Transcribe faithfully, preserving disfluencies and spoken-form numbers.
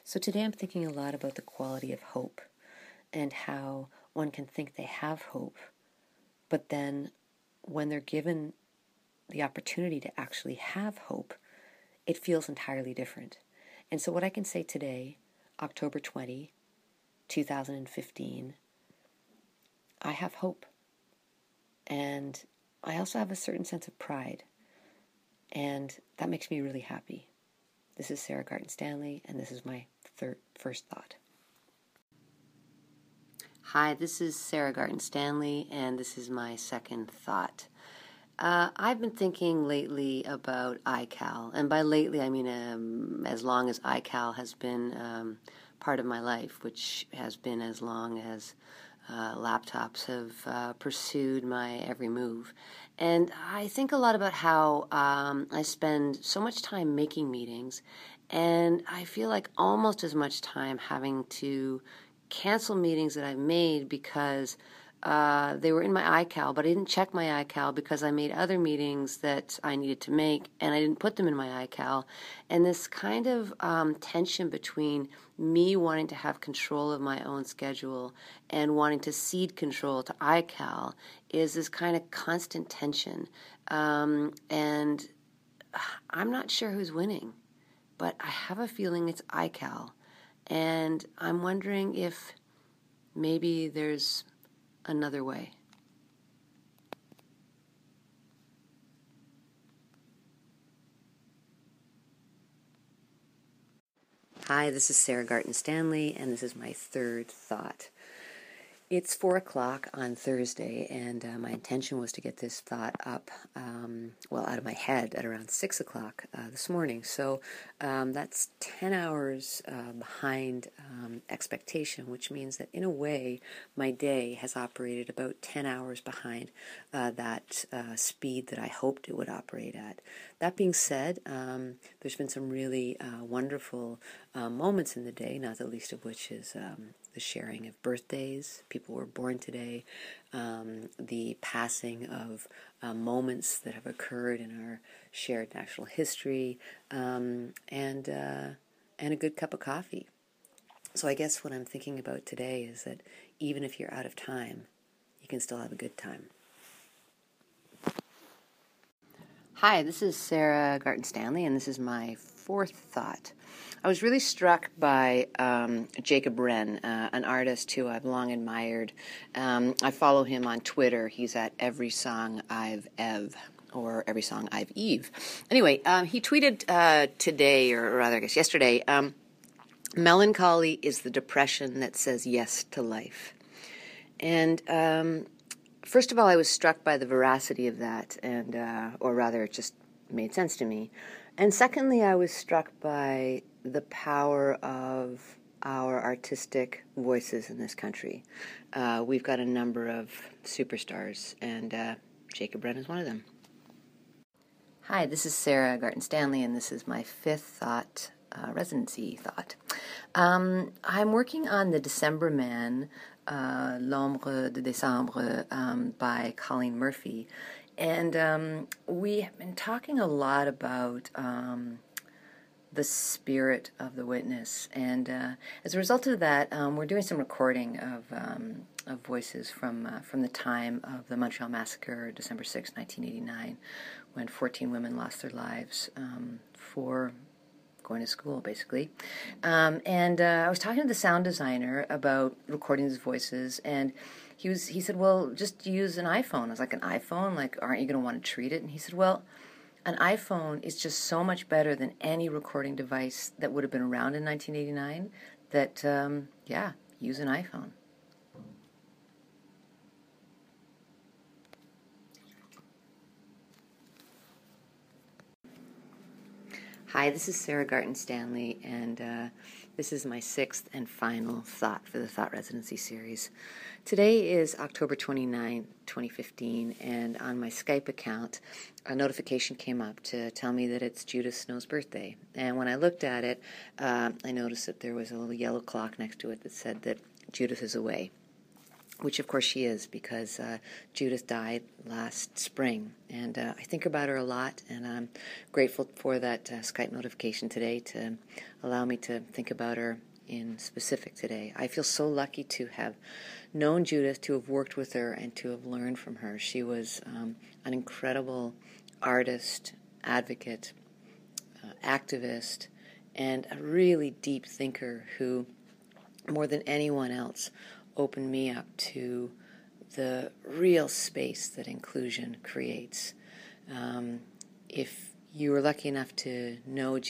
So today I'm thinking a lot about the quality of hope and how one can think they have hope, but then when they're given the opportunity to actually have hope, it feels entirely different. And so what I can say today, October twentieth, two thousand fifteen, I have hope. And I also have a certain sense of pride. And that makes me really happy. This is Sarah Garton Stanley, and this is my third, first thought. Hi, this is Sarah Garton Stanley, and this is my second thought. Uh, I've been thinking lately about I C A L, and by lately I mean um, as long as I C A L has been um, part of my life, which has been as long as uh, laptops have uh, pursued my every move. And I think a lot about how um, I spend so much time making meetings, and I feel like almost as much time having to cancel meetings that I've made because Uh, they were in my I C A L, but I didn't check my I C A L because I made other meetings that I needed to make, and I didn't put them in my I C A L. And this kind of um, tension between me wanting to have control of my own schedule and wanting to cede control to I C A L is this kind of constant tension. Um, and I'm not sure who's winning, but I have a feeling it's I C A L. And I'm wondering if maybe there's another way. Hi, this is Sarah Garton Stanley, and this is my third thought. It's four o'clock on Thursday, and uh, my intention was to get this thought up, um, well, out of my head at around six o'clock uh, this morning. So um, that's ten hours uh, behind um, expectation, which means that in a way, my day has operated about ten hours behind uh, that uh, speed that I hoped it would operate at. That being said, um, there's been some really uh, wonderful uh, moments in the day, not the least of which is um, the sharing of birthdays. People were born today. Um, the passing of uh, moments that have occurred in our shared national history, um, and uh, and a good cup of coffee. So I guess what I'm thinking about today is that even if you're out of time, you can still have a good time. Hi, this is Sarah Garton Stanley, and this is my fourth thought. I was really struck by um, Jacob Wren, uh, an artist who I've long admired. Um, I follow him on Twitter. He's at Every Song I've Ev, or Every Song I've Eve. Anyway, um, he tweeted uh, today, or rather, I guess yesterday, um, melancholy is the depression that says yes to life. And um, first of all, I was struck by the veracity of that, and uh, or rather, it just made sense to me. And secondly, I was struck by the power of our artistic voices in this country. Uh, we've got a number of superstars, and uh, Jacob Wren is one of them. Hi, this is Sarah Garton Stanley, and this is my fifth thought, uh, residency thought. Um, I'm working on The December Man, uh, L'Ombre de Décembre, um, by Colleen Murphy. And um, we have been talking a lot about um, the spirit of the witness. And uh, as a result of that, um, we're doing some recording of um, of voices from uh, from the time of the Montreal Massacre, December sixth, nineteen eighty-nine, when fourteen women lost their lives um, for going to school, basically. Um, and uh, I was talking to the sound designer about recording these voices, and he was he said, well, just use an iPhone. I was like, an iPhone? Like, aren't you going to want to treat it? And he said, well, an iPhone is just so much better than any recording device that would have been around in nineteen eighty-nine that, um, yeah, use an iPhone. Hi, this is Sarah Garton Stanley, and uh, this is my sixth and final thought for the Thought Residency series. Today is October twenty-ninth, twenty fifteen, and on my Skype account, a notification came up to tell me that it's Judith Snow's birthday. And when I looked at it, uh, I noticed that there was a little yellow clock next to it that said that Judith is away. which of course she is, because uh, Judith died last spring. And uh, I think about her a lot, and I'm grateful for that uh, Skype notification today to allow me to think about her in specific today. I feel so lucky to have known Judith, to have worked with her, and to have learned from her. She was um, an incredible artist, advocate, uh, activist, and a really deep thinker who, more than anyone else, opened me up to the real space that inclusion creates. Um, if you were lucky enough to know